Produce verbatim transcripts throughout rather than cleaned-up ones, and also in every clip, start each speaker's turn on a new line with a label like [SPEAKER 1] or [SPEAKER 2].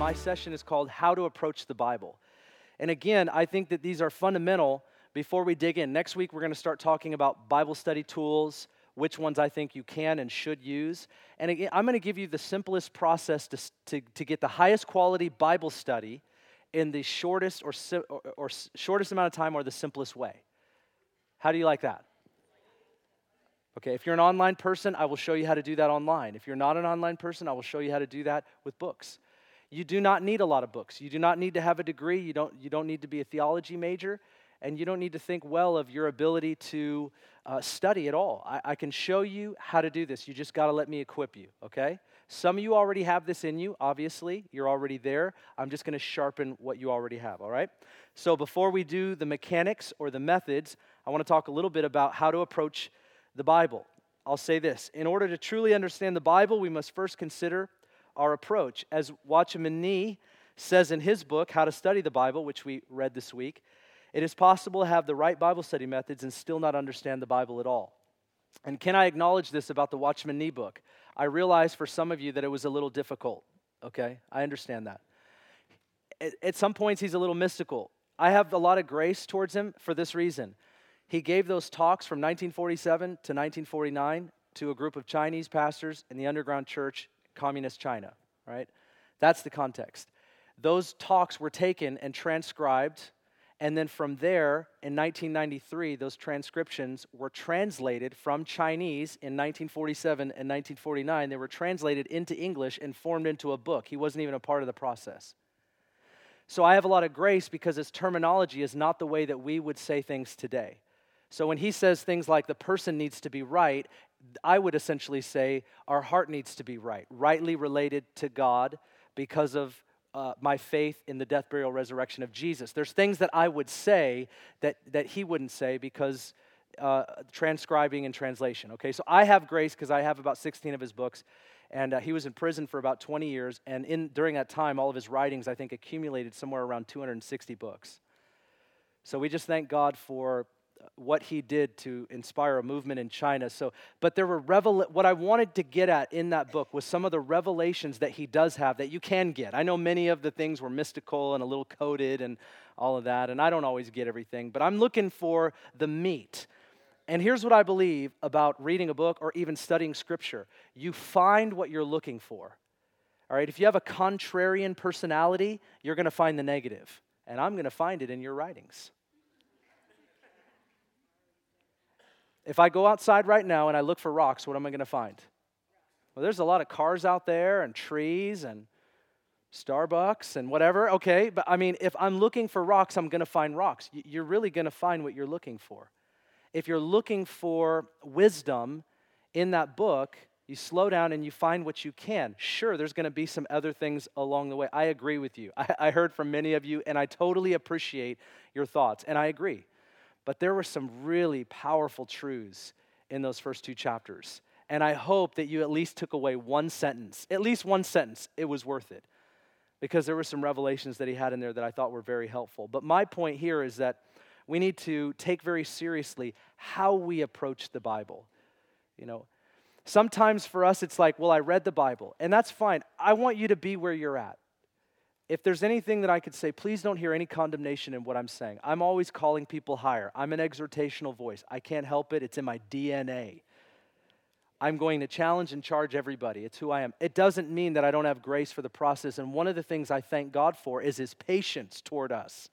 [SPEAKER 1] my session is called How to Approach the Bible. And again, I think that these are fundamental before we dig in. Next week, we're going to start talking about Bible study tools, which ones I think you can and should use. And again, I'm going to give you the simplest process to, to, to get the highest quality Bible study in the shortest or, or, or shortest amount of time or the simplest way. How do you like that? Okay, if you're an online person, I will show you how to do that online. If you're not an online person, I will show you how to do that with books. You do not need a lot of books. You do not need to have a degree. You don't, you don't need to be a theology major. And you don't need to think well of your ability to uh, study at all. I, I can show you how to do this. You just got to let me equip you, okay? Some of you already have this in you, obviously. You're already there. I'm just going to sharpen what you already have, all right? So before we do the mechanics or the methods, I want to talk a little bit about how to approach the Bible. I'll say this. In order to truly understand the Bible, we must first consider our approach. As Watchman Nee says in his book, How to Study the Bible, which we read this week, it is possible to have the right Bible study methods and still not understand the Bible at all. And can I acknowledge this about the Watchman Nee book? I realize for some of you that it was a little difficult, okay? I understand that. At, at some points, he's a little mystical. I have a lot of grace towards him for this reason. He gave those talks from nineteen forty-seven to nineteen forty-nine to a group of Chinese pastors in the underground church, Communist China, right? That's the context. Those talks were taken and transcribed, and then from there, in nineteen ninety-three, those transcriptions were translated from Chinese in nineteen forty-seven and nineteen forty-nine. They were translated into English and formed into a book. He wasn't even a part of the process. So I have a lot of grace because his terminology is not the way that we would say things today. So when he says things like the person needs to be right, I would essentially say our heart needs to be right, rightly related to God because of uh, my faith in the death, burial, resurrection of Jesus. There's things that I would say that, that he wouldn't say because uh, transcribing and translation, okay? So I have grace because I have about sixteen of his books, and uh, he was in prison for about twenty years, and in during that time, all of his writings, I think, accumulated somewhere around two hundred sixty books. So we just thank God for what he did to inspire a movement in China. So, but there were revel. What I wanted to get at in that book was some of the revelations that he does have that you can get. I know many of the things were mystical and a little coded and all of that, and I don't always get everything, but I'm looking for the meat. And here's what I believe about reading a book or even studying Scripture. You find what you're looking for. All right, if you have a contrarian personality, you're going to find the negative, and I'm going to find it in your writings. If I go outside right now and I look for rocks, what am I going to find? Well, there's a lot of cars out there and trees and Starbucks and whatever. Okay, but I mean, if I'm looking for rocks, I'm going to find rocks. You're really going to find what you're looking for. If you're looking for wisdom in that book, you slow down and you find what you can. Sure, there's going to be some other things along the way. I agree with you. I, I heard from many of you, and I totally appreciate your thoughts, and I agree. But there were some really powerful truths in those first two chapters. And I hope that you at least took away one sentence, at least one sentence. It was worth it. Because there were some revelations that he had in there that I thought were very helpful. But my point here is that we need to take very seriously how we approach the Bible. You know, sometimes for us it's like, well, I read the Bible, and that's fine. I want you to be where you're at. If there's anything that I could say, please don't hear any condemnation in what I'm saying. I'm always calling people higher. I'm an exhortational voice. I can't help it. It's in my D N A. I'm going to challenge and charge everybody. It's who I am. It doesn't mean that I don't have grace for the process. And one of the things I thank God for is his patience toward us.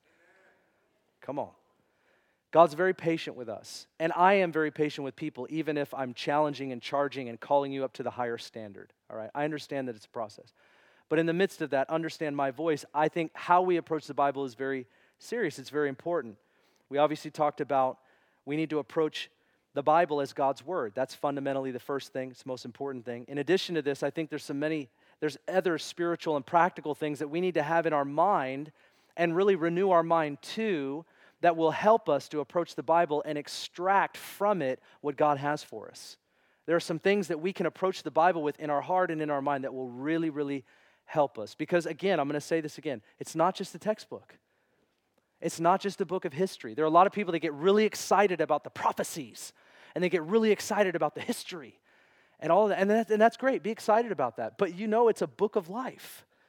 [SPEAKER 1] Come on. God's very patient with us. And I am very patient with people, even if I'm challenging and charging and calling you up to the higher standard. All right? I understand that it's a process. But in the midst of that, understand my voice. I think how we approach the Bible is very serious. It's very important. We obviously talked about we need to approach the Bible as God's word. That's fundamentally the first thing. It's the most important thing. In addition to this, I think there's so many, there's other spiritual and practical things that we need to have in our mind and really renew our mind to that will help us to approach the Bible and extract from it what God has for us. There are some things that we can approach the Bible with in our heart and in our mind that will really, really help us. Because again, I'm going to say this again, it's not just a textbook. It's not just a book of history. There are a lot of people that get really excited about the prophecies, and they get really excited about the history, and all of that. And, that, and that's great. Be excited about that. But you know it's a book of life.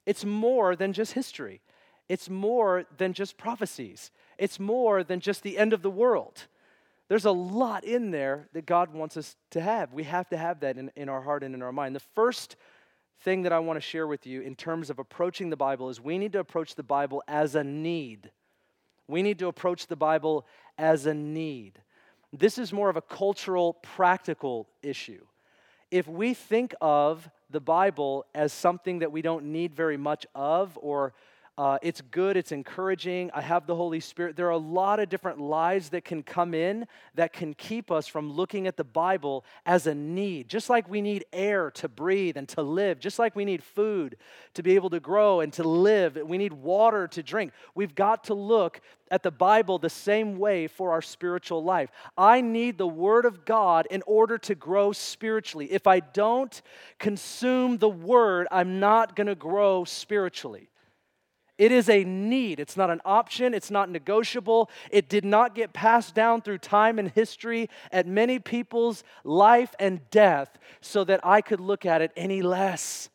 [SPEAKER 1] It's more than just history. It's more than just prophecies. It's more than just the end of the world. There's a lot in there that God wants us to have. We have to have that in, in our heart and in our mind. The first thing that I want to share with you in terms of approaching the Bible is we need to approach the Bible as a need. We need to approach the Bible as a need. This is more of a cultural, practical issue. If we think of the Bible as something that we don't need very much of, or uh, it's good, it's encouraging, I have the Holy Spirit, there are a lot of different lies that can come in that can keep us from looking at the Bible as a need. Just like we need air to breathe and to live, just like we need food to be able to grow and to live, we need water to drink. We've got to look at the Bible the same way for our spiritual life. I need the Word of God in order to grow spiritually. If I don't consume the Word, I'm not going to grow spiritually. It is a need. It's not an option. It's not negotiable. It did not get passed down through time and history at many people's life and death so that I could look at it any less.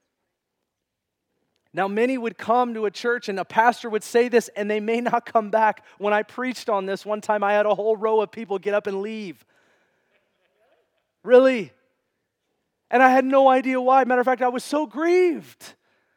[SPEAKER 1] Now, many would come to a church and a pastor would say this and they may not come back. When I preached on this, one time I had a whole row of people get up and leave. Really? And I had no idea why. Matter of fact, I was so grieved.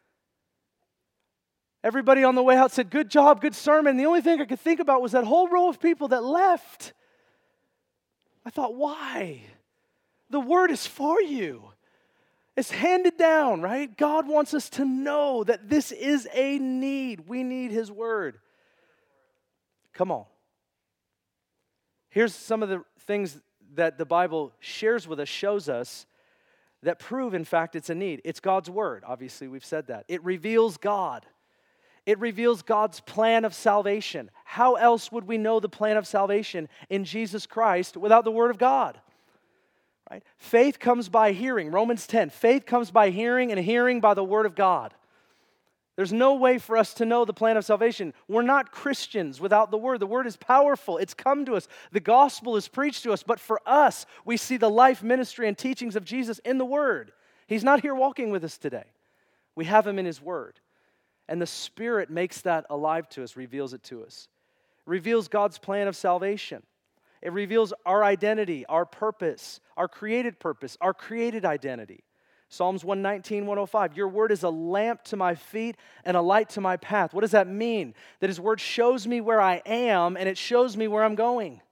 [SPEAKER 1] Everybody on the way out said, good job, good sermon. The only thing I could think about was that whole row of people that left. I thought, why? The Word is for you. It's handed down, right? God wants us to know that this is a need. We need His Word. Come on. Here's some of the things that the Bible shares with us, shows us, that prove, in fact, it's a need. It's God's Word. Obviously, we've said that. It reveals God. It reveals God's plan of salvation. How else would we know the plan of salvation in Jesus Christ without the Word of God? Right? Faith comes by hearing. Romans ten, faith comes by hearing, and hearing by the Word of God. There's no way for us to know the plan of salvation. We're not Christians without the Word. The Word is powerful. It's come to us. The gospel is preached to us. But for us, we see the life, ministry, and teachings of Jesus in the Word. He's not here walking with us today. We have Him in His Word. And the Spirit makes that alive to us, reveals it to us. It reveals God's plan of salvation. It reveals our identity, our purpose, our created purpose, our created identity. Psalms one nineteen, one oh five, your word is a lamp to my feet and a light to my path. What does that mean? That His Word shows me where I am and it shows me where I'm going.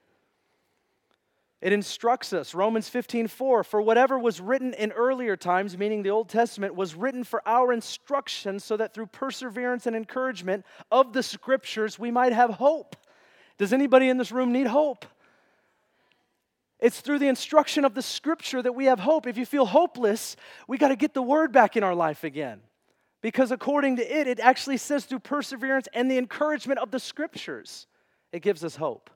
[SPEAKER 1] It instructs us, Romans fifteen, four, for whatever was written in earlier times, meaning the Old Testament, was written for our instruction so that through perseverance and encouragement of the Scriptures we might have hope. Does anybody in this room need hope? It's through the instruction of the Scripture that we have hope. If you feel hopeless, we got to get the Word back in our life again. Because according to it, it actually says through perseverance and the encouragement of the Scriptures, it gives us hope.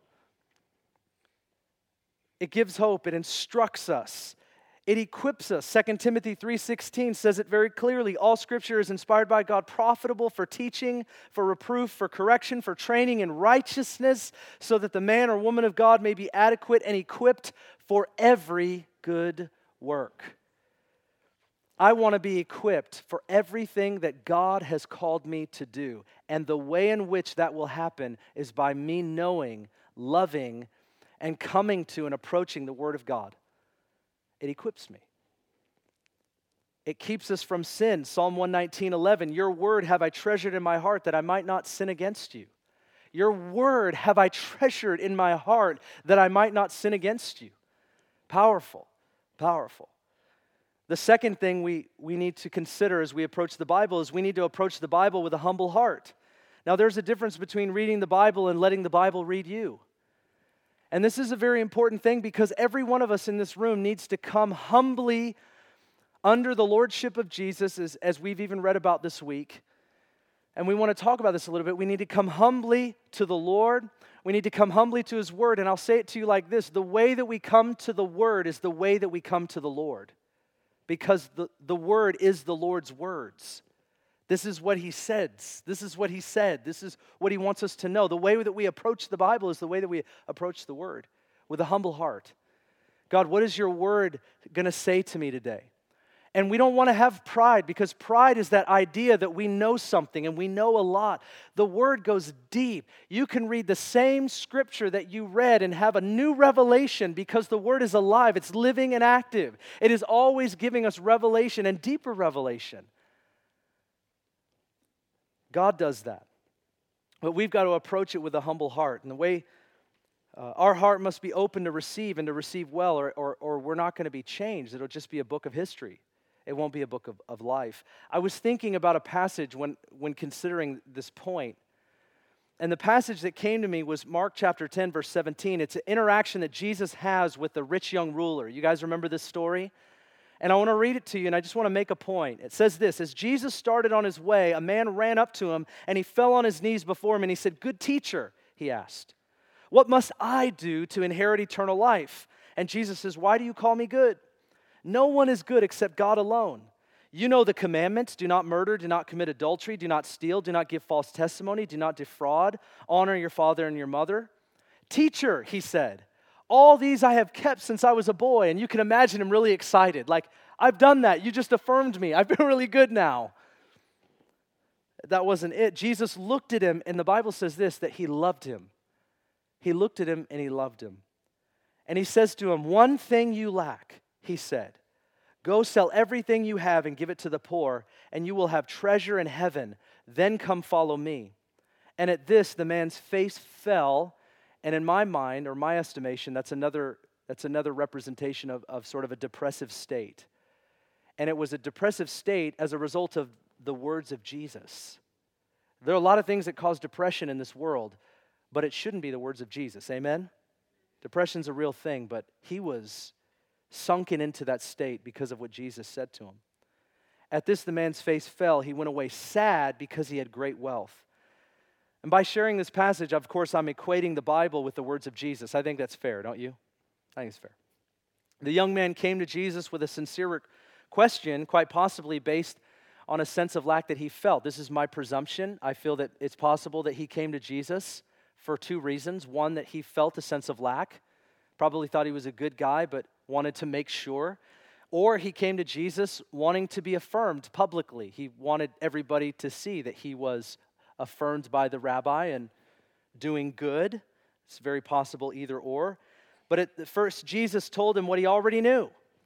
[SPEAKER 1] It gives hope. It instructs us. It equips us. Second Timothy three sixteen says it very clearly. All Scripture is inspired by God, profitable for teaching, for reproof, for correction, for training in righteousness, so that the man or woman of God may be adequate and equipped for every good work. I want to be equipped for everything that God has called me to do. And the way in which that will happen is by me knowing, loving, and coming to and approaching the Word of God. It equips me. It keeps us from sin. Psalm one nineteen, eleven, your word have I treasured in my heart that I might not sin against you. Your word have I treasured in my heart that I might not sin against you. Powerful, powerful. The second thing we, we need to consider as we approach the Bible is we need to approach the Bible with a humble heart. Now there's a difference between reading the Bible and letting the Bible read you. And this is a very important thing because every one of us in this room needs to come humbly under the lordship of Jesus, as, as we've even read about this week. And we want to talk about this a little bit. We need to come humbly to the Lord. We need to come humbly to His Word. And I'll say it to you like this. The way that we come to the Word is the way that we come to the Lord. Because the, the Word is the Lord's words. This is what He says. This is what He said. This is what He wants us to know. The way that we approach the Bible is the way that we approach the Word, with a humble heart. God, what is your Word going to say to me today? And we don't want to have pride, because pride is that idea that we know something and we know a lot. The Word goes deep. You can read the same scripture that you read and have a new revelation, because the Word is alive. It's living and active. It is always giving us revelation and deeper revelation. God does that. But we've got to approach it with a humble heart. And the way uh, our heart must be open to receive and to receive well, or, or, or we're not going to be changed. It'll just be a book of history. It won't be a book of, of life. I was thinking about a passage when, when considering this point. And the passage that came to me was Mark chapter ten, verse seventeen. It's an interaction that Jesus has with the rich young ruler. You guys remember this story? And I want to read it to you, and I just want to make a point. It says this: as Jesus started on his way, a man ran up to him, and he fell on his knees before him, and he said, "Good teacher," he asked, "what must I do to inherit eternal life?" And Jesus says, "Why do you call me good? No one is good except God alone. You know the commandments: do not murder, do not commit adultery, do not steal, do not give false testimony, do not defraud, honor your father and your mother." "Teacher," he said, "all these I have kept since I was a boy." And you can imagine him really excited. Like, "I've done that. You just affirmed me. I've been really good now." That wasn't it. Jesus looked at him, and the Bible says this, that he loved him. He looked at him and he loved him. And he says to him, "One thing you lack," he said. "Go sell everything you have and give it to the poor, and you will have treasure in heaven. Then come follow me." And at this, the man's face fell. And in my mind, or my estimation, that's another, that's another representation of, of sort of a depressive state. And it was a depressive state as a result of the words of Jesus. There are a lot of things that cause depression in this world, but it shouldn't be the words of Jesus. Amen? Depression's a real thing, but he was sunken into that state because of what Jesus said to him. At this, the man's face fell. He went away sad because he had great wealth. And by sharing this passage, of course, I'm equating the Bible with the words of Jesus. I think that's fair, don't you? I think it's fair. The young man came to Jesus with a sincere question, quite possibly based on a sense of lack that he felt. This is my presumption. I feel that it's possible that he came to Jesus for two reasons. One, that he felt a sense of lack, probably thought he was a good guy, but wanted to make sure. Or he came to Jesus wanting to be affirmed publicly. He wanted everybody to see that he was affirmed by the rabbi and doing good. It's very possible either or. But at first, Jesus told him what he already knew.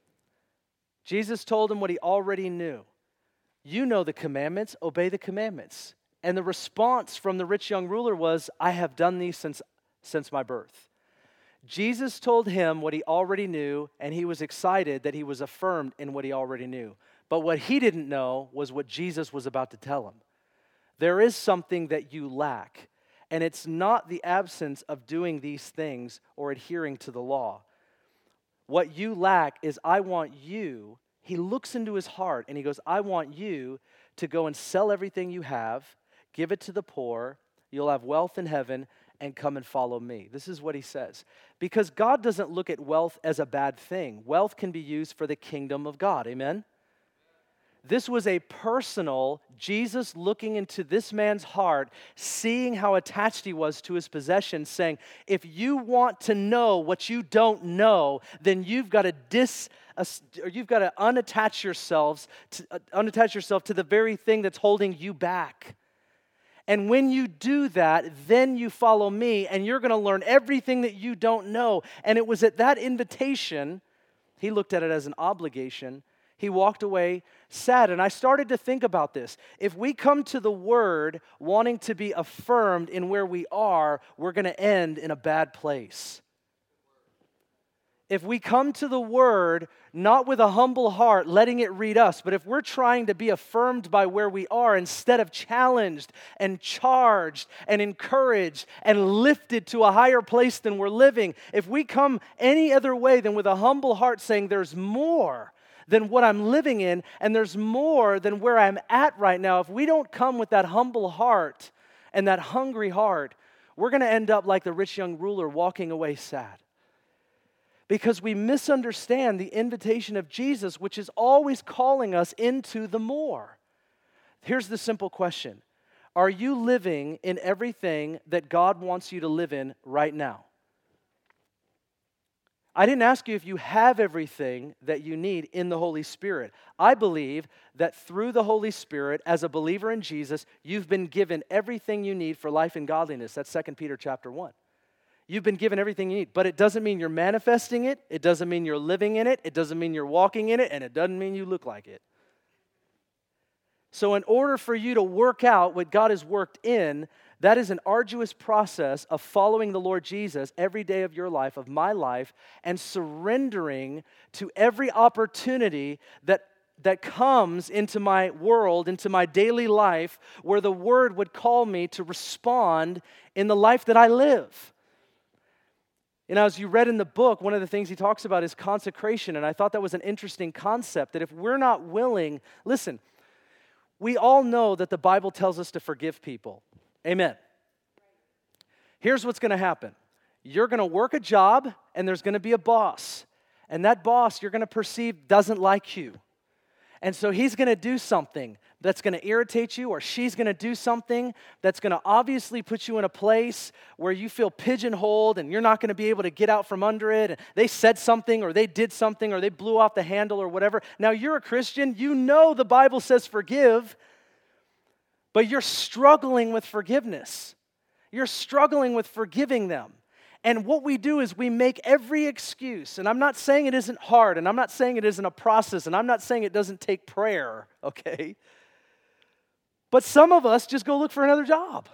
[SPEAKER 1] Jesus told him what he already knew. You know the commandments, obey the commandments. And the response from the rich young ruler was, "I have done these since, since my birth." Jesus told him what he already knew, and he was excited that he was affirmed in what he already knew. But what he didn't know was what Jesus was about to tell him. There is something that you lack, and it's not the absence of doing these things or adhering to the law. What you lack is, I want you, he looks into his heart and he goes, "I want you to go and sell everything you have, give it to the poor, you'll have wealth in heaven, and come and follow me." This is what he says. Because God doesn't look at wealth as a bad thing. Wealth can be used for the kingdom of God. Amen? This was a personal, Jesus looking into this man's heart, seeing how attached he was to his possessions, saying, if you want to know what you don't know, then you've got to dis, or you've got to unattach yourselves, to, uh, unattach yourself to the very thing that's holding you back. And when you do that, then you follow me, and you're going to learn everything that you don't know. And it was at that invitation, he looked at it as an obligation. He walked away sad. And I started to think about this. If we come to the Word wanting to be affirmed in where we are, we're going to end in a bad place. If we come to the Word not with a humble heart, letting it read us, but if we're trying to be affirmed by where we are instead of challenged and charged and encouraged and lifted to a higher place than we're living, if we come any other way than with a humble heart saying there's more than what I'm living in and there's more than where I'm at right now, if we don't come with that humble heart and that hungry heart, we're going to end up like the rich young ruler walking away sad. Because we misunderstand the invitation of Jesus, which is always calling us into the more. Here's the simple question. Are you living in everything that God wants you to live in right now? I didn't ask you if you have everything that you need in the Holy Spirit. I believe that through the Holy Spirit, as a believer in Jesus, you've been given everything you need for life and godliness. That's Second Peter chapter one. You've been given everything you need, but it doesn't mean you're manifesting it. It doesn't mean you're living in it. It doesn't mean you're walking in it, and it doesn't mean you look like it. So in order for you to work out what God has worked in, that is an arduous process of following the Lord Jesus every day of your life, of my life, and surrendering to every opportunity that, that comes into my world, into my daily life, where the Word would call me to respond in the life that I live. You know, as you read in the book, one of the things he talks about is consecration, and I thought that was an interesting concept, that if we're not willing, listen, we all know that the Bible tells us to forgive people. Amen. Here's what's going to happen. You're going to work a job, and there's going to be a boss. And that boss you're going to perceive doesn't like you. And so he's going to do something that's going to irritate you, or she's going to do something that's going to obviously put you in a place where you feel pigeonholed and you're not going to be able to get out from under it. And they said something, or they did something, or they blew off the handle or whatever. Now, you're a Christian. You know the Bible says forgive, but you're struggling with forgiveness. You're struggling with forgiving them. And what we do is we make every excuse. And I'm not saying it isn't hard, and I'm not saying it isn't a process, and I'm not saying it doesn't take prayer, okay? But some of us just go look for another job.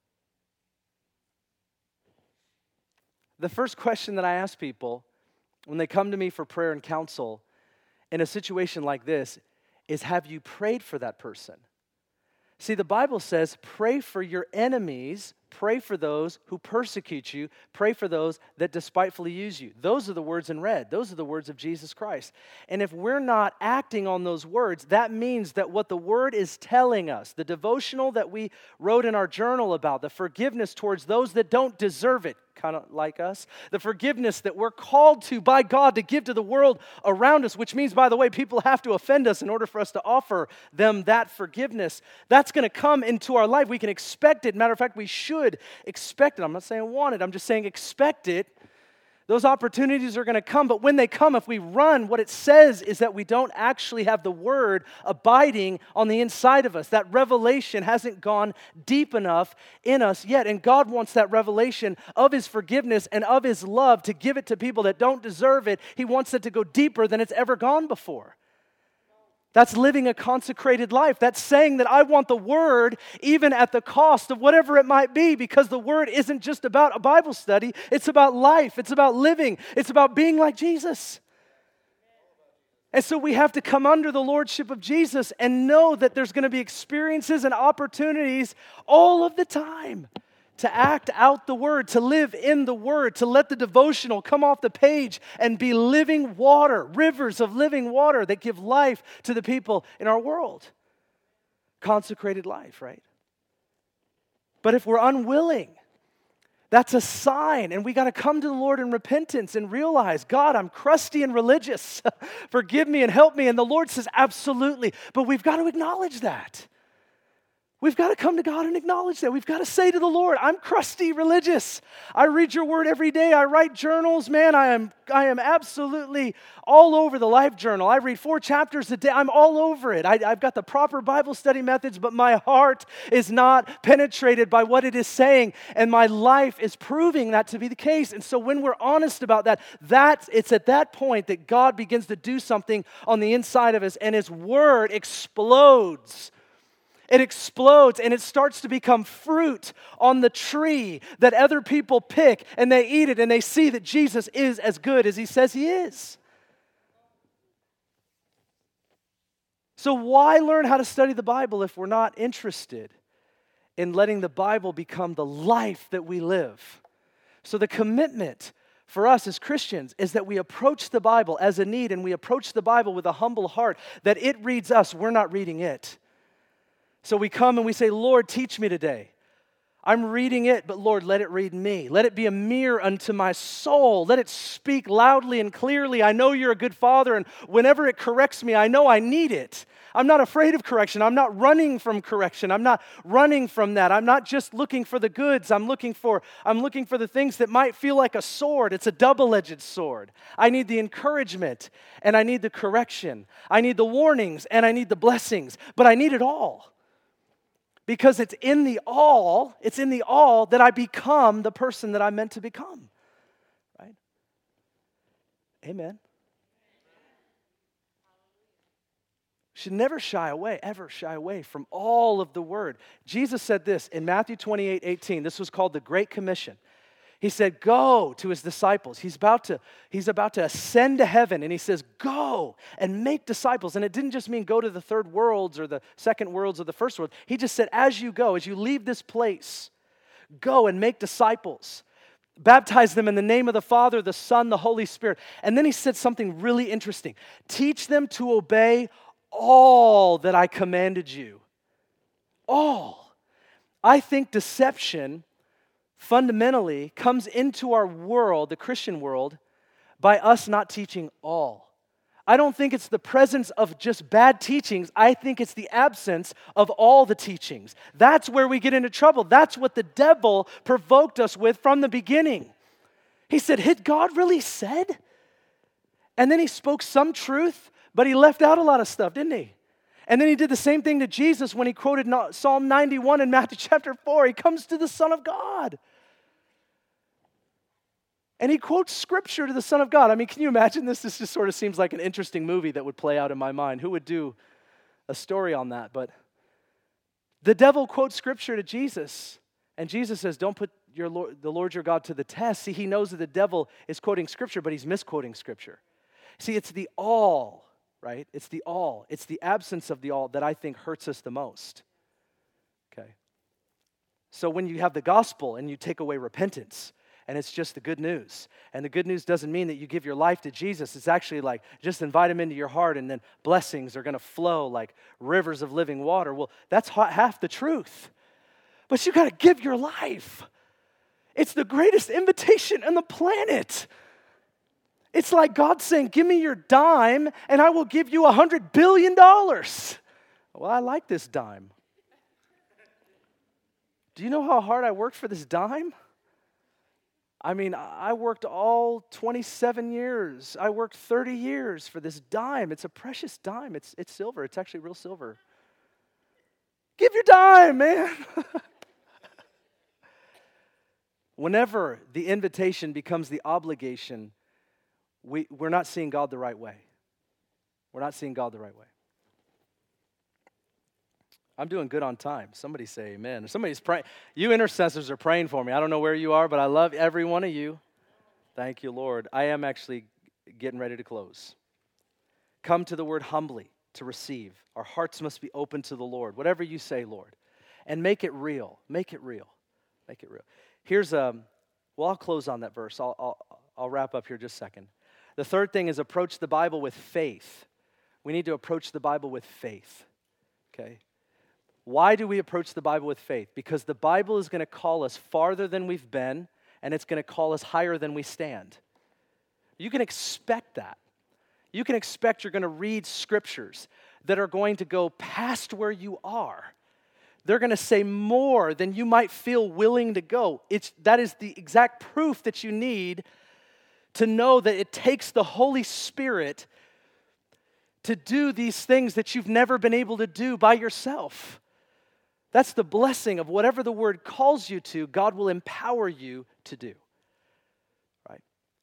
[SPEAKER 1] The first question that I ask people when they come to me for prayer and counsel in a situation like this is, have you prayed for that person? See, the Bible says, pray for your enemies, pray for those who persecute you, pray for those that despitefully use you. Those are the words in red. Those are the words of Jesus Christ. And if we're not acting on those words, that means that what the Word is telling us, the devotional that we wrote in our journal about, the forgiveness towards those that don't deserve it, kind of like us, the forgiveness that we're called to by God to give to the world around us, which means, by the way, people have to offend us in order for us to offer them that forgiveness. That's going to come into our life. We can expect it. Matter of fact, we should expect it. I'm not saying want it. I'm just saying expect it. Those opportunities are going to come, but when they come, if we run, what it says is that we don't actually have the Word abiding on the inside of us. That revelation hasn't gone deep enough in us yet, and God wants that revelation of His forgiveness and of His love to give it to people that don't deserve it. He wants it to go deeper than it's ever gone before. That's living a consecrated life. That's saying that I want the Word even at the cost of whatever it might be, because the Word isn't just about a Bible study. It's about life. It's about living. It's about being like Jesus. And so we have to come under the lordship of Jesus and know that there's going to be experiences and opportunities all of the time to act out the Word, to live in the Word, to let the devotional come off the page and be living water, rivers of living water that give life to the people in our world. Consecrated life, right? But if we're unwilling, that's a sign, and we got to come to the Lord in repentance and realize, God, I'm crusty and religious. Forgive me and help me. And the Lord says, absolutely. But we've got to acknowledge that. We've got to come to God and acknowledge that. We've got to say to the Lord, I'm crusty religious. I read your word every day. I write journals. Man, I am I am absolutely all over the Life Journal. I read four chapters a day. I'm all over it. I, I've got the proper Bible study methods, but my heart is not penetrated by what it is saying, and my life is proving that to be the case. And so when we're honest about that, that's, it's at that point that God begins to do something on the inside of us, and His word explodes. It explodes and it starts to become fruit on the tree that other people pick, and they eat it and they see that Jesus is as good as He says He is. So why learn how to study the Bible if we're not interested in letting the Bible become the life that we live? So the commitment for us as Christians is that we approach the Bible as a need, and we approach the Bible with a humble heart, that it reads us, we're not reading it. So we come and we say, Lord, teach me today. I'm reading it, but Lord, let it read me. Let it be a mirror unto my soul. Let it speak loudly and clearly. I know You're a good Father, and whenever it corrects me, I know I need it. I'm not afraid of correction. I'm not running from correction. I'm not running from that. I'm not just looking for the goods. I'm looking for, I'm looking for the things that might feel like a sword. It's a double-edged sword. I need the encouragement, and I need the correction. I need the warnings, and I need the blessings. But I need it all. Because it's in the all, it's in the all that I become the person that I'm meant to become. Right? Amen. Should never shy away, ever shy away from all of the word. Jesus said this in Matthew twenty-eight eighteen. This was called the Great Commission. He said, go to his disciples. He's about to, he's about to ascend to heaven, and he says, go and make disciples. And it didn't just mean go to the third worlds or the second worlds or the first world. He just said, as you go, as you leave this place, go and make disciples. Baptize them in the name of the Father, the Son, the Holy Spirit. And then he said something really interesting. Teach them to obey all that I commanded you. All. I think deception fundamentally comes into our world, the Christian world, by us not teaching all. I don't think it's the presence of just bad teachings. I think it's the absence of all the teachings. That's where we get into trouble. That's what the devil provoked us with from the beginning. He said, had God really said? And then he spoke some truth, but he left out a lot of stuff, didn't he? And then he did the same thing to Jesus when he quoted Psalm ninety-one in Matthew chapter four. He comes to the Son of God. And he quotes Scripture to the Son of God. I mean, can you imagine this? This just sort of seems like an interesting movie that would play out in my mind. Who would do a story on that? But the devil quotes Scripture to Jesus. And Jesus says, don't put your Lord, the Lord your God to the test. See, he knows that the devil is quoting Scripture, but he's misquoting Scripture. See, it's the all. Right? It's the all. It's the absence of the all that I think hurts us the most. Okay. So when you have the gospel and you take away repentance, and it's just the good news, and the good news doesn't mean that you give your life to Jesus. It's actually like just invite him into your heart, and then blessings are going to flow like rivers of living water. Well, that's half the truth. But you got to give your life. It's the greatest invitation on the planet. It's like God saying, give me your dime and I will give you a hundred billion dollars. Well, I like this dime. Do you know how hard I worked for this dime? I mean, I worked all twenty-seven years. I worked thirty years for this dime. It's a precious dime. It's, it's silver. It's actually real silver. Give your dime, man. Whenever the invitation becomes the obligation, We, we're not seeing God the right way. We're not seeing God the right way. I'm doing good on time. Somebody say amen. Somebody's praying. You intercessors are praying for me. I don't know where you are, but I love every one of you. Thank you, Lord. I am actually getting ready to close. Come to the word humbly to receive. Our hearts must be open to the Lord. Whatever you say, Lord. And make it real. Make it real. Make it real. Here's a, well, I'll close on that verse. I'll, I'll, I'll wrap up here just a second. The third thing is approach the Bible with faith. We need to approach the Bible with faith, okay? Why do we approach the Bible with faith? Because the Bible is going to call us farther than we've been, and it's going to call us higher than we stand. You can expect that. You can expect you're going to read scriptures that are going to go past where you are. They're going to say more than you might feel willing to go. It's, that is the exact proof that you need to know that it takes the Holy Spirit to do these things that you've never been able to do by yourself. That's the blessing of whatever the Word calls you to, God will empower you to do. Right?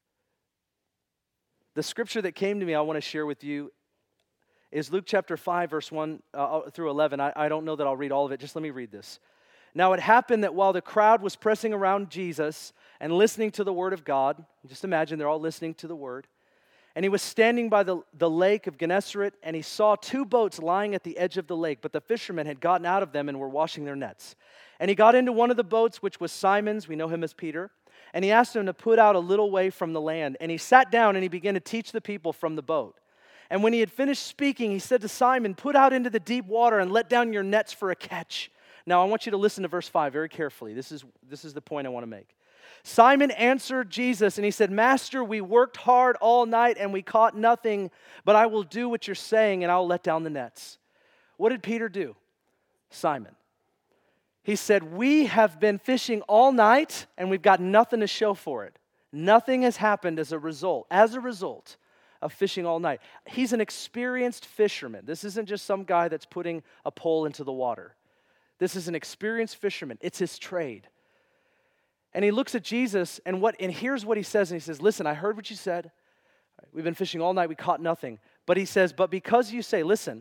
[SPEAKER 1] The scripture that came to me I want to share with you is Luke chapter five, verse one uh, through eleven. I, I don't know that I'll read all of it. Just let me read this. Now it happened that while the crowd was pressing around Jesus and listening to the word of God, just imagine they're all listening to the word, and he was standing by the, the lake of Gennesaret, and he saw two boats lying at the edge of the lake, but the fishermen had gotten out of them and were washing their nets. And he got into one of the boats, which was Simon's, we know him as Peter, and he asked him to put out a little way from the land. And he sat down and he began to teach the people from the boat. And when he had finished speaking, he said to Simon, put out into the deep water and let down your nets for a catch. Now, I want you to listen to verse five very carefully. This is, this is the point I want to make. Simon answered Jesus, and he said, Master, we worked hard all night, and we caught nothing, but I will do what you're saying, and I'll let down the nets. What did Peter do? Simon. He said, we have been fishing all night and we've got nothing to show for it. Nothing has happened as a result, as a result of fishing all night. He's an experienced fisherman. This isn't just some guy that's putting a pole into the water. This is an experienced fisherman. It's his trade. And he looks at Jesus and what and here's what he says. And he says, listen, I heard what you said. We've been fishing all night. We caught nothing. But he says, but because you say, listen,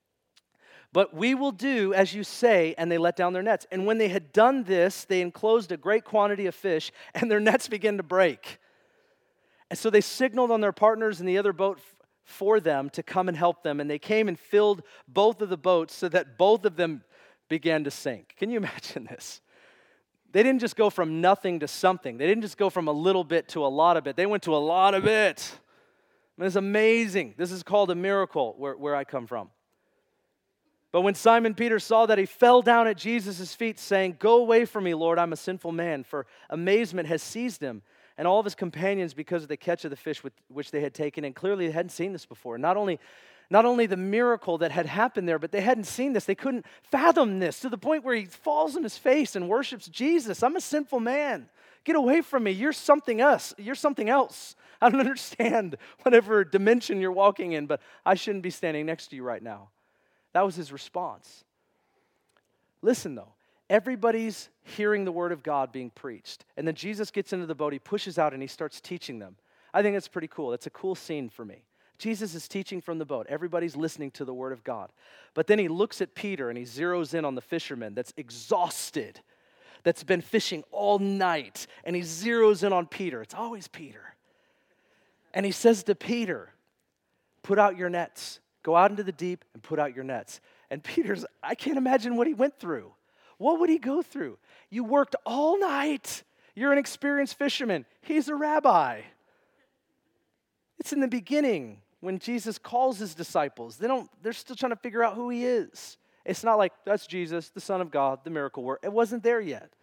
[SPEAKER 1] but we will do as you say, and they let down their nets. And when they had done this, they enclosed a great quantity of fish, and their nets began to break. And so they signaled on their partners in the other boat f- for them to come and help them. And they came and filled both of the boats so that both of them began to sink. Can you imagine this? They didn't just go from nothing to something. They didn't just go from a little bit to a lot of it. They went to a lot of it. I mean, it's amazing. This is called a miracle where, where I come from. But when Simon Peter saw that, he fell down at Jesus' feet, saying, go away from me, Lord, I'm a sinful man. For amazement has seized him and all of his companions because of the catch of the fish with, which they had taken. And clearly they hadn't seen this before. Not only, not only the miracle that had happened there, but they hadn't seen this. They couldn't fathom this to the point where he falls on his face and worships Jesus. I'm a sinful man. Get away from me. You're something else. You're something else. I don't understand whatever dimension you're walking in, but I shouldn't be standing next to you right now. That was his response. Listen, though. Everybody's hearing the word of God being preached. And then Jesus gets into the boat, he pushes out, and he starts teaching them. I think it's pretty cool. It's a cool scene for me. Jesus is teaching from the boat. Everybody's listening to the word of God. But then he looks at Peter, and he zeroes in on the fisherman that's exhausted, that's been fishing all night. And he zeroes in on Peter. It's always Peter. And he says to Peter, put out your nets. Go out into the deep and put out your nets. And Peter's, I can't imagine what he went through. What would he go through? You worked all night. You're an experienced fisherman. He's a rabbi. It's in the beginning when Jesus calls his disciples. They don't, they're still trying to figure out who he is. It's not like, that's Jesus, the Son of God, the miracle worker. It wasn't there yet.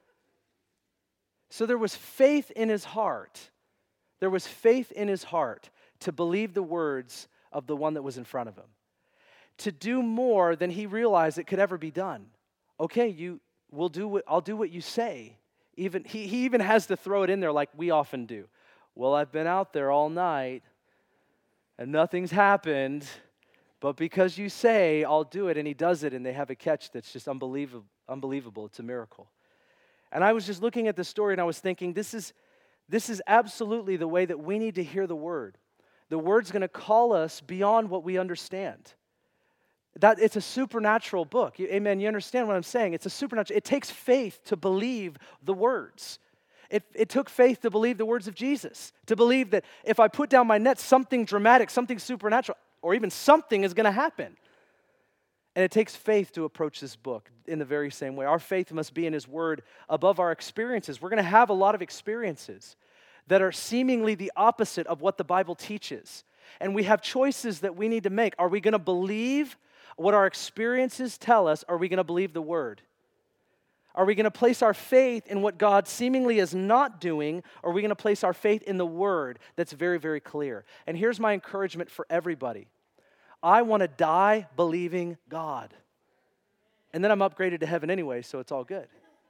[SPEAKER 1] So there was faith in his heart. There was faith in his heart to believe the words of the one that was in front of him. To do more than he realized it could ever be done. Okay, you will do what I'll do what you say. Even he, he even has to throw it in there like we often do. Well, I've been out there all night and nothing's happened, but because you say I'll do it, and he does it, and they have a catch that's just unbelievable, unbelievable. It's a miracle. And I was just looking at the story and I was thinking, this is this is absolutely the way that we need to hear the word. The word's going to call us beyond what we understand. That it's a supernatural book. You, amen. You understand what I'm saying? It's a supernatural. It takes faith to believe the words. It, it took faith to believe the words of Jesus, to believe that if I put down my net, something dramatic, something supernatural, or even something is going to happen. And it takes faith to approach this book in the very same way. Our faith must be in his word above our experiences. We're going to have a lot of experiences that are seemingly the opposite of what the Bible teaches. And we have choices that we need to make. Are we going to believe what our experiences tell us? Or are we going to believe the word? Are we going to place our faith in what God seemingly is not doing? Or are we going to place our faith in the word that's very, very clear? And here's my encouragement for everybody. I want to die believing God. And then I'm upgraded to heaven anyway, so it's all good.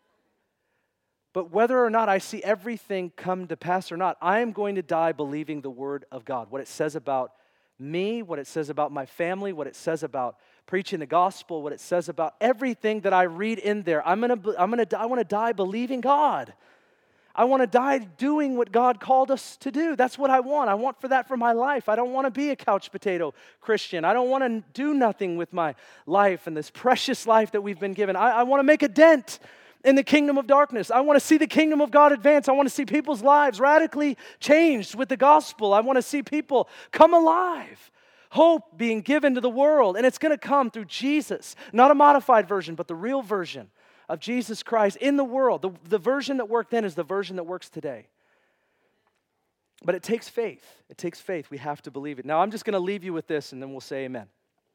[SPEAKER 1] But whether or not I see everything come to pass or not, I am going to die believing the word of God. What it says about me, what it says about my family, what it says about preaching the gospel, what it says about everything that I read in there. I'm going to I'm going to I want to die believing God. I want to die doing what God called us to do. That's what I want. I want for that for my life. I don't want to be a couch potato Christian. I don't want to do nothing with my life and this precious life that we've been given. I, I want to make a dent in the kingdom of darkness. I want to see the kingdom of God advance. I want to see people's lives radically changed with the gospel. I want to see people come alive. Hope being given to the world. And it's going to come through Jesus. Not a modified version, but the real version of Jesus Christ in the world. The, the version that worked then is the version that works today. But it takes faith. It takes faith. We have to believe it. Now, I'm just going to leave you with this, and then we'll say amen.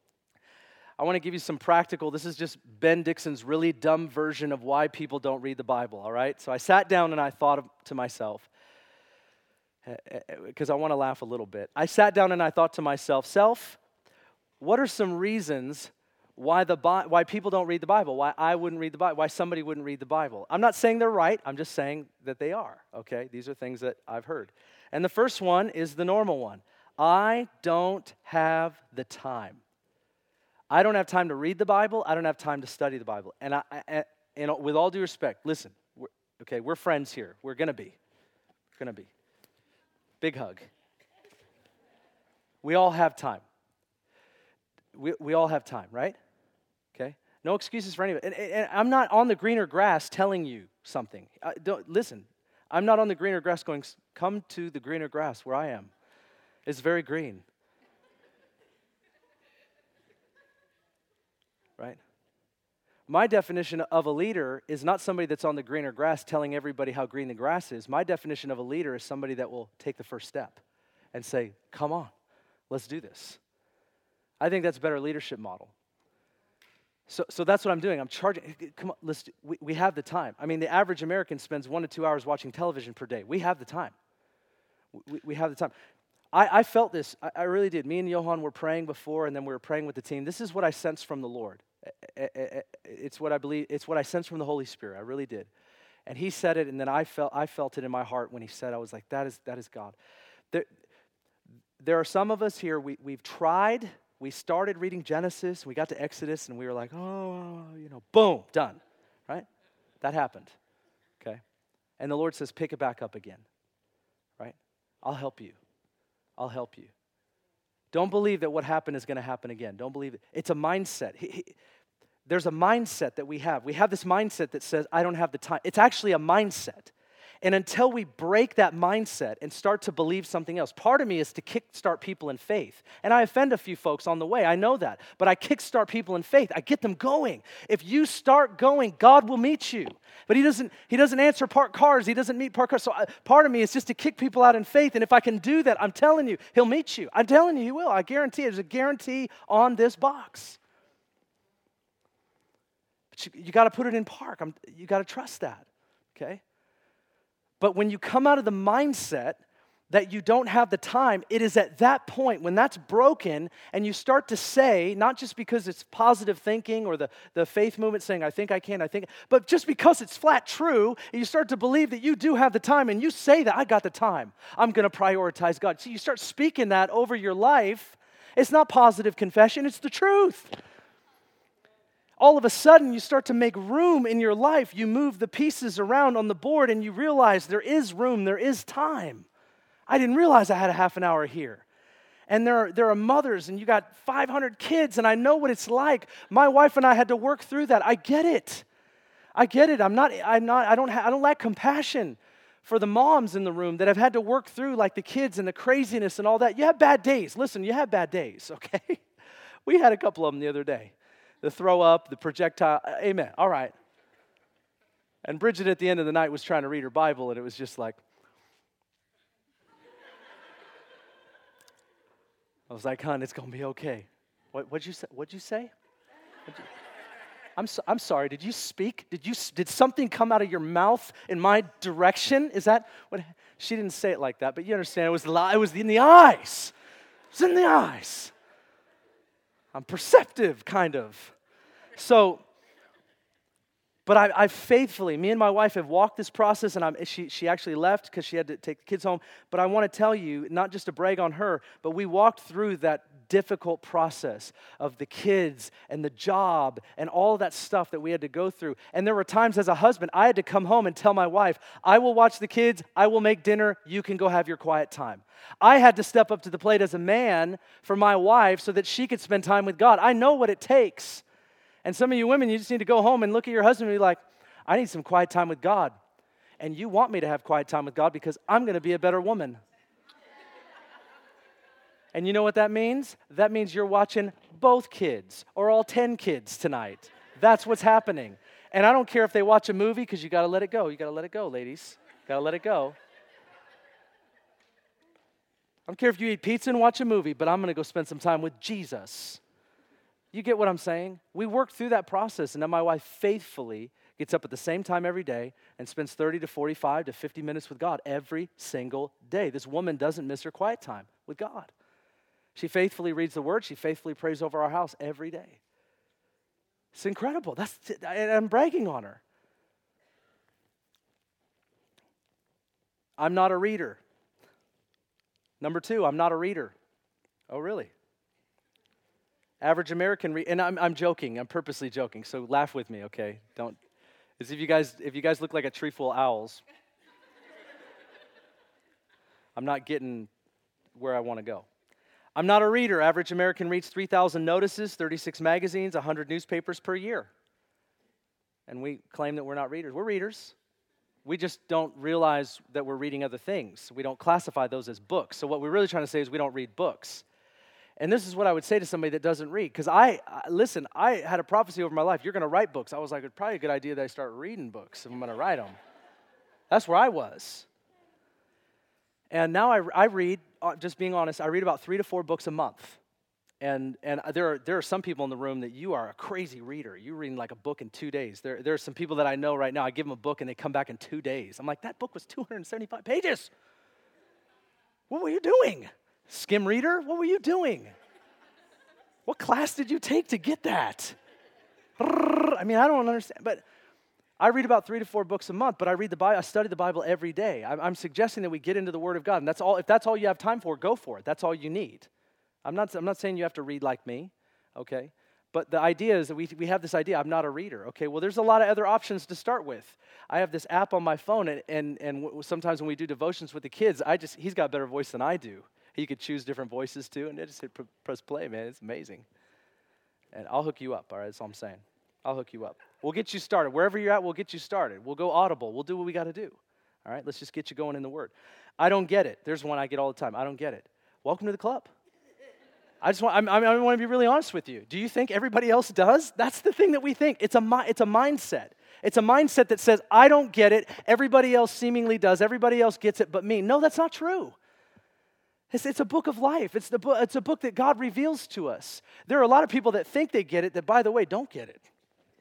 [SPEAKER 1] I want to give you some practical, this is just Ben Dixon's really dumb version of why people don't read the Bible, all right? So I sat down and I thought to myself, because I want to laugh a little bit. I sat down and I thought to myself, self, what are some reasons why the Bi- why people don't read the Bible, why I wouldn't read the Bible, why somebody wouldn't read the Bible. I'm not saying they're right, I'm just saying that they are, okay? These are things that I've heard. And the first one is the normal one. I don't have the time. I don't have time to read the Bible, I don't have time to study the Bible. And I, I and with all due respect, listen, we're, okay, we're friends here. We're going to be. We're going to be. Big hug. We all have time. We we all have time, right? Okay? No excuses for anybody. And, and I'm not on the greener grass telling you something. I don't, listen, I'm not on the greener grass going, come to the greener grass where I am. It's very green. Right? My definition of a leader is not somebody that's on the greener grass telling everybody how green the grass is. My definition of a leader is somebody that will take the first step and say, come on, let's do this. I think that's a better leadership model. So, so that's what I'm doing. I'm charging. Come on, let's. Do, we, we have the time. I mean, the average American spends one to two hours watching television per day. We have the time. We, we have the time. I, I felt this. I, I really did. Me and Johan were praying before, and then we were praying with the team. This is what I sensed from the Lord. It's what I believe. It's what I sensed from the Holy Spirit. I really did. And He said it, and then I felt. I felt it in my heart when He said. I was like, that is that is God. There, there are some of us here. We we've tried. We started reading Genesis, we got to Exodus, and we were like, oh, you know, boom, done, right? That happened, okay? And the Lord says, pick it back up again, right? I'll help you. I'll help you. Don't believe that what happened is going to happen again. Don't believe it. It's a mindset. He, he, there's a mindset that we have. We have this mindset that says, I don't have the time. It's actually a mindset. And until we break that mindset and start to believe something else, part of me is to kickstart people in faith. And I offend a few folks on the way, I know that. But I kickstart people in faith. I get them going. If you start going, God will meet you. But he doesn't He doesn't answer parked cars. He doesn't meet parked cars. So I, part of me is just to kick people out in faith. And if I can do that, I'm telling you, He'll meet you. I'm telling you, He will. I guarantee it. There's a guarantee on this box. But you, you got to put it in park. I'm, you got to trust that, okay? But when you come out of the mindset that you don't have the time, it is at that point when that's broken and you start to say, not just because it's positive thinking or the, the faith movement saying, I think I can, I think, but just because it's flat true, and you start to believe that you do have the time and you say that, I got the time. I'm going to prioritize God. So you start speaking that over your life. It's not positive confession, it's the truth. All of a sudden, you start to make room in your life. You move the pieces around on the board and you realize there is room, there is time. I didn't realize I had a half an hour here. And there are, there are mothers and you got five hundred kids and I know what it's like. My wife and I had to work through that. I get it. I get it. I'm not, I'm not, I don't, ha- I don't lack compassion for the moms in the room that have had to work through like the kids and the craziness and all that. You have bad days. Listen, you have bad days, okay? We had a couple of them the other day. The throw up, the projectile, amen, all right. And Bridget at the end of the night was trying to read her Bible and it was just like, I was like, hon, it's going to be okay. What, what'd you say? What'd you say? What'd you, I'm, so, I'm sorry, did you speak? Did you? Did something come out of your mouth in my direction? Is that what? She didn't say it like that, but you understand, it was, it was in the eyes. It was in the eyes. I'm perceptive, kind of. So, but I, I faithfully, me and my wife have walked this process, and I'm, she, she actually left because she had to take the kids home. But I want to tell you, not just to brag on her, but we walked through that difficult process of the kids and the job and all of that stuff that we had to go through. And there were times as a husband, I had to come home and tell my wife, I will watch the kids, I will make dinner, you can go have your quiet time. I had to step up to the plate as a man for my wife so that she could spend time with God. I know what it takes. And some of you women, you just need to go home and look at your husband and be like, I need some quiet time with God. And you want me to have quiet time with God because I'm going to be a better woman. And you know what that means? That means you're watching both kids or all ten kids tonight. That's what's happening. And I don't care if they watch a movie because you got to let it go. You got to let it go, ladies. Got to let it go. I don't care if you eat pizza and watch a movie, but I'm going to go spend some time with Jesus. You get what I'm saying? We worked through that process, and now my wife faithfully gets up at the same time every day and spends thirty to forty-five to fifty minutes with God every single day. This woman doesn't miss her quiet time with God. She faithfully reads the Word. She faithfully prays over our house every day. It's incredible. That's I, I'm bragging on her. I'm not a reader. Number two, I'm not a reader. Oh, really? Average American read, and I'm I'm joking. I'm purposely joking. So laugh with me, okay? Don't. As if you guys if you guys look like a tree full of owls. I'm not getting where I want to go. I'm not a reader. Average American reads three thousand notices, thirty-six magazines, one hundred newspapers per year. And we claim that we're not readers. We're readers. We just don't realize that we're reading other things. We don't classify those as books. So what we're really trying to say is we don't read books. And this is what I would say to somebody that doesn't read. Because I, I, listen, I had a prophecy over my life. You're going to write books. I was like, it's probably a good idea that I start reading books if I'm going to write them. That's where I was. And now I, I read, uh, just being honest, I read about three to four books a month. And and there are there are some people in the room that you are a crazy reader. You're reading like a book in two days. There, there are some people that I know right now, I give them a book and they come back in two days. I'm like, that book was two hundred seventy-five pages. What were you doing? Skim reader? What were you doing? What class did you take to get that? I mean, I don't understand. But I read about three to four books a month, but I read the Bible, I study the Bible every day. I'm, I'm suggesting that we get into the Word of God, and that's all. If that's all you have time for, go for it. That's all you need. I'm not, I'm not saying you have to read like me, okay? But the idea is that we, we have this idea, I'm not a reader, okay? Well, there's a lot of other options to start with. I have this app on my phone, and, and, and w- sometimes when we do devotions with the kids, I just he's got a better voice than I do. He could choose different voices too, and I just hit pr- press play, man. It's amazing. And I'll hook you up, all right? That's all I'm saying. I'll hook you up. We'll get you started. Wherever you're at, we'll get you started. We'll go Audible. We'll do what we got to do, all right? Let's just get you going in the Word. I don't get it. There's one I get all the time. I don't get it. Welcome to the club. I just want, I, I want to be really honest with you. Do you think everybody else does? That's the thing that we think. It's a, it's a mindset. It's a mindset that says, I don't get it. Everybody else seemingly does. Everybody else gets it but me. No, that's not true. It's, it's a book of life. It's, the, it's a book that God reveals to us. There are a lot of people that think they get it that, by the way, don't get it.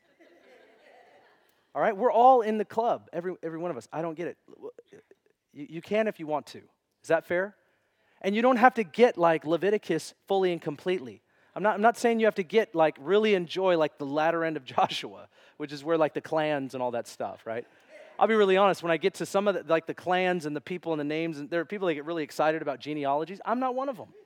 [SPEAKER 1] All right? We're all in the club, every, every one of us. I don't get it. You, you can if you want to. Is that fair? And you don't have to get like Leviticus fully and completely. I'm not, I'm not saying you have to get like really enjoy like the latter end of Joshua, which is where like the clans and all that stuff, right? I'll be really honest, when I get to some of the, like the clans and the people and the names, and there are people that get really excited about genealogies. I'm not one of them.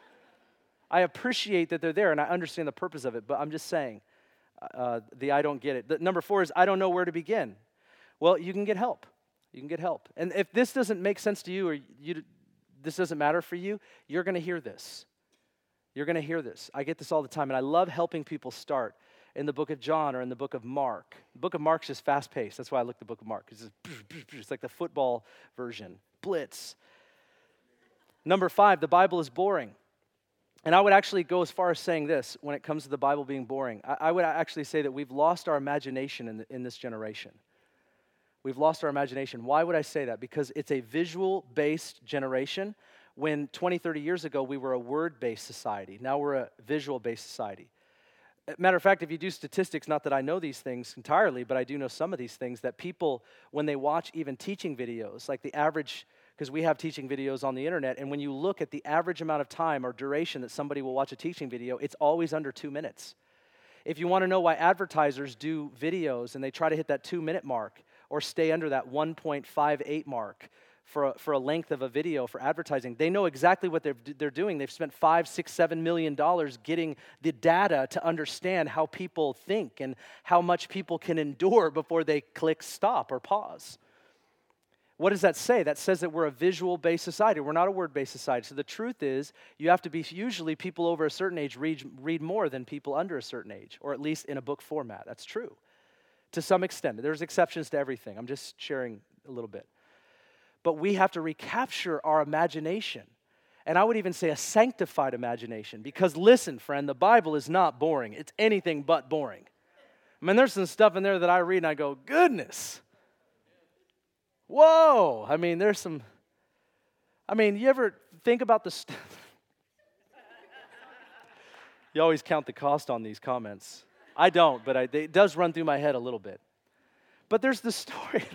[SPEAKER 1] I appreciate that they're there and I understand the purpose of it, but I'm just saying uh, the I don't get it. The, number four is I don't know where to begin. Well, you can get help. You can get help. And if this doesn't make sense to you or you this doesn't matter for you, you're going to hear this. You're going to hear this. I get this all the time, and I love helping people start in the book of John or in the book of Mark. The book of Mark's just fast-paced. That's why I look at the book of Mark. It's, just, it's like the football version, blitz. Number five, the Bible is boring. And I would actually go as far as saying this when it comes to the Bible being boring. I, I would actually say that we've lost our imagination in, the, in this generation. We've lost our imagination. Why would I say that? Because it's a visual-based generation when twenty, thirty years ago we were a word-based society. Now we're a visual-based society. Matter of fact, if you do statistics, not that I know these things entirely, but I do know some of these things, that people, when they watch even teaching videos, like the average, because we have teaching videos on the internet, and when you look at the average amount of time or duration that somebody will watch a teaching video, it's always under two minutes. If you want to know why advertisers do videos and they try to hit that two-minute mark, or stay under that one point five eight mark for a, for a length of a video for advertising. They know exactly what they're, they're doing. They've spent five, six, seven million dollars getting the data to understand how people think and how much people can endure before they click stop or pause. What does that say? That says that we're a visual-based society. We're not a word-based society. So the truth is, you have to be, usually people over a certain age read, read more than people under a certain age, or at least in a book format. That's true. To some extent. There's exceptions to everything. I'm just sharing a little bit. But we have to recapture our imagination. And I would even say a sanctified imagination. Because listen, friend, the Bible is not boring. It's anything but boring. I mean, there's some stuff in there that I read and I go, goodness. Whoa. I mean, there's some, I mean, you ever think about the stuff? You always count the cost on these comments. I don't, but I, it does run through my head a little bit. But there's the story.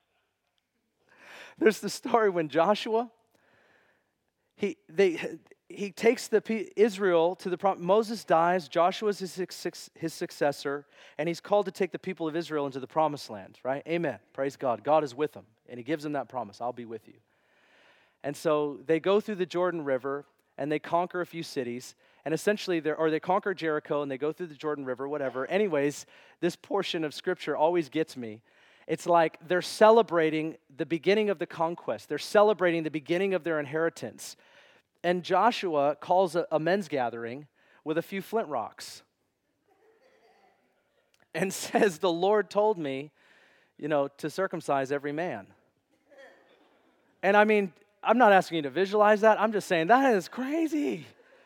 [SPEAKER 1] There's the story when Joshua, he they he takes the P- Israel to the prom- Moses dies, Joshua is his, his, his successor, and he's called to take the people of Israel into the promised land, right? Amen. Praise God. God is with them, and he gives them that promise. I'll be with you. And so they go through the Jordan River, and they conquer a few cities, and essentially, they're, or they conquer Jericho, and they go through the Jordan River, whatever. Anyways, this portion of Scripture always gets me. It's like they're celebrating the beginning of the conquest. They're celebrating the beginning of their inheritance. And Joshua calls a, a men's gathering with a few flint rocks and says, the Lord told me, you know, to circumcise every man. And I mean, I'm not asking you to visualize that. I'm just saying that is crazy.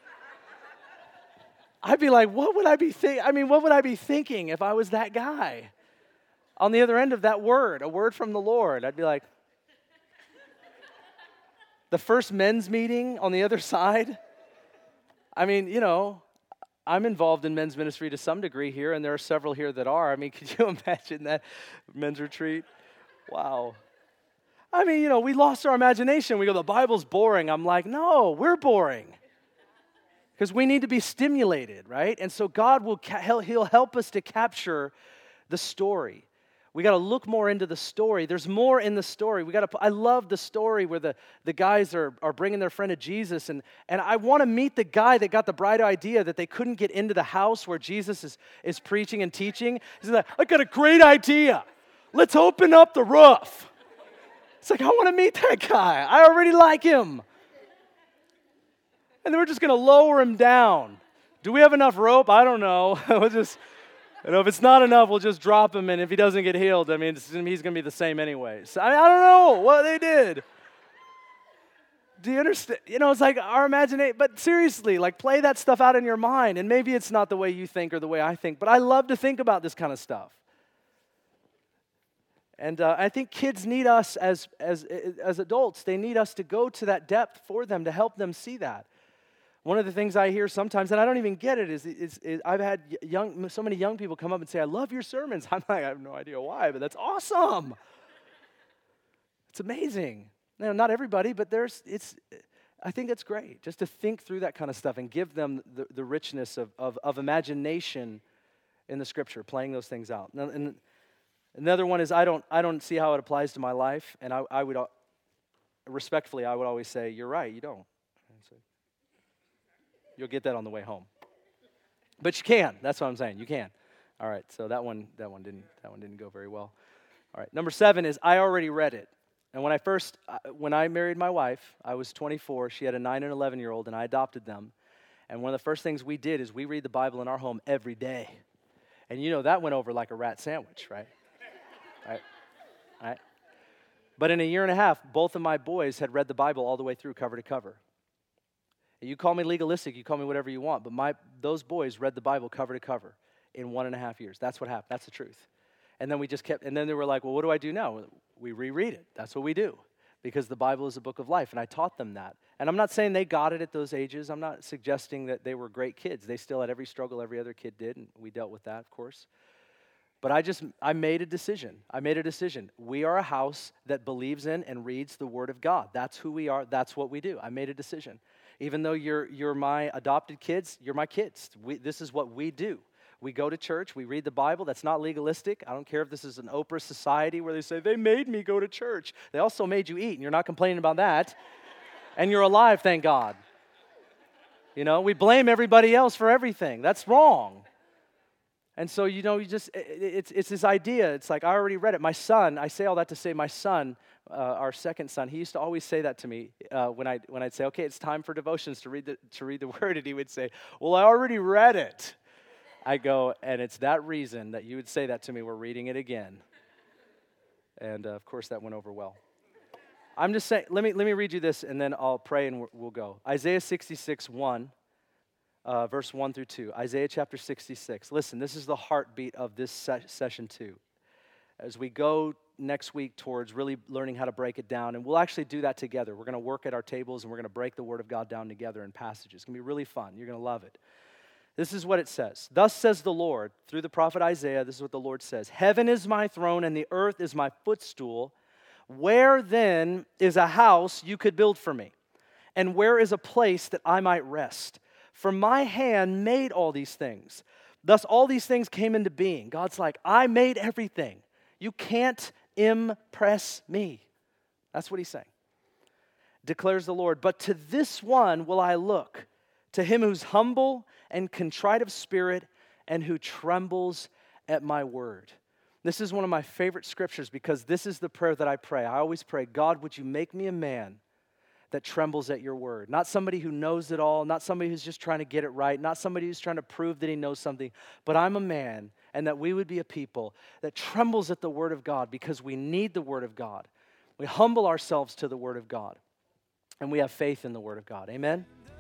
[SPEAKER 1] I'd be like, what would I be think? I mean, what would I be thinking if I was that guy? On the other end of that word, a word from the Lord, I'd be like, the first men's meeting on the other side. I mean, you know, I'm involved in men's ministry to some degree here, and there are several here that are. I mean, could you imagine that men's retreat? Wow. I mean, you know, we lost our imagination. We go, the Bible's boring. I'm like, no, we're boring. Because we need to be stimulated, right? And so God will, ca- he'll help us to capture the story. We got to look more into the story. There's more in the story. We got to. I love the story where the, the guys are, are bringing their friend to Jesus, and, and I want to meet the guy that got the bright idea that they couldn't get into the house where Jesus is, is preaching and teaching. He's like, I got a great idea. Let's open up the roof. It's like, I want to meet that guy. I already like him. And then we're just going to lower him down. Do we have enough rope? I don't know. We'll just... You know, if it's not enough, we'll just drop him, and if he doesn't get healed, I mean, it's, he's going to be the same anyways. I mean, I don't know what they did. Do you understand? You know, it's like our imagination, but seriously, like play that stuff out in your mind, and maybe it's not the way you think or the way I think, but I love to think about this kind of stuff. And uh, I think kids need us as, as, as adults. They need us to go to that depth for them, to help them see that. One of the things I hear sometimes, and I don't even get it, is, is, is I've had young, so many young people come up and say, I love your sermons. I'm like, I have no idea why, but that's awesome. It's amazing. You know, not everybody, but there's, it's, I think it's great just to think through that kind of stuff and give them the, the richness of, of, of imagination in the Scripture, playing those things out. And, and another one is I don't, I don't see how it applies to my life, and I, I would, respectfully, I would always say, you're right, you don't. You'll get that on the way home. But you can. That's what I'm saying. You can. All right. So that one that one didn't that one didn't go very well. All right. Number seven is I already read it. And when I first when I married my wife, I was twenty-four. She had a nine and eleven year old, and I adopted them. And one of the first things we did is we read the Bible in our home every day. And you know that went over like a rat sandwich, right? Right. Right. But in a year and a half, both of my boys had read the Bible all the way through, cover to cover. You call me legalistic, you call me whatever you want, but my those boys read the Bible cover to cover in one and a half years. That's what happened. That's the truth. And then we just kept, and then they were like, well, what do I do now? We reread it. That's what we do because the Bible is a book of life, and I taught them that. And I'm not saying they got it at those ages. I'm not suggesting that they were great kids. They still had every struggle every other kid did, and we dealt with that, of course. But I just, I made a decision. I made a decision. We are a house that believes in and reads the Word of God. That's who we are. That's what we do. I made a decision. Even though you're you're my adopted kids, you're my kids. We, this is what we do. We go to church. We read the Bible. That's not legalistic. I don't care if this is an Oprah society where they say, they made me go to church. They also made you eat, and you're not complaining about that. And you're alive, thank God. You know, we blame everybody else for everything. That's wrong. And so, you know, you just, it, it's it's this idea. It's like, I already read it. My son, I say all that to say my son, uh, our second son, he used to always say that to me uh, when, I, when I'd say, okay, it's time for devotions to read, the, to read the Word. And he would say, well, I already read it. I go, and it's that reason that you would say that to me. We're reading it again. And, uh, of course, that went over well. I'm just saying, let me let me read you this, and then I'll pray and we'll go. Isaiah sixty-six, one. Uh, verse one through two, Isaiah chapter sixty-six. Listen, this is the heartbeat of this se- session two. As we go next week towards really learning how to break it down, and we'll actually do that together. We're going to work at our tables, and we're going to break the Word of God down together in passages. It's going to be really fun. You're going to love it. This is what it says. Thus says the Lord, through the prophet Isaiah, this is what the Lord says. Heaven is my throne, and the earth is my footstool. Where then is a house you could build for me? And where is a place that I might rest? For my hand made all these things. Thus all these things came into being. God's like, I made everything. You can't impress me. That's what he's saying. Declares the Lord. But to this one will I look, to him who's humble and contrite of spirit and who trembles at my word. This is one of my favorite scriptures because this is the prayer that I pray. I always pray, God, would you make me a man that trembles at your word? Not somebody who knows it all, not somebody who's just trying to get it right, not somebody who's trying to prove that he knows something, but I'm a man, and that we would be a people that trembles at the word of God because we need the word of God. We humble ourselves to the word of God, and we have faith in the word of God. Amen?